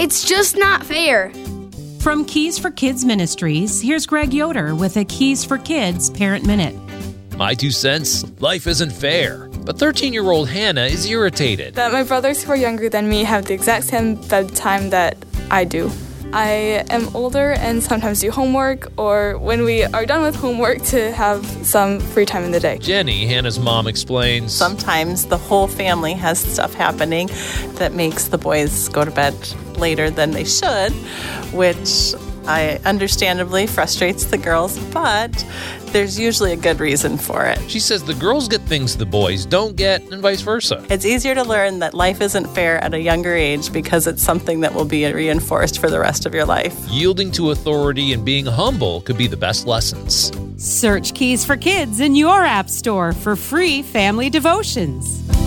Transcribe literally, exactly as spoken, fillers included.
It's just not fair. From Keys for Kids Ministries, here's Greg Yoder with a Keys for Kids Parent Minute. My two cents, life isn't fair. But thirteen-year-old Hannah is irritated. That my brothers who are younger than me have the exact same bedtime that I do. I am older and sometimes do homework, or when we are done with homework, to have some free time in the day. Jenny, Hannah's mom, explains, sometimes the whole family has stuff happening that makes the boys go to bed later than they should, which I understandably frustrates the girls, but there's usually a good reason for it. She says the girls get things the boys don't get, and vice versa. It's easier to learn that life isn't fair at a younger age because it's something that will be reinforced for the rest of your life. Yielding to authority and being humble could be the best lessons. Search Keys for Kids in your app store for free family devotions.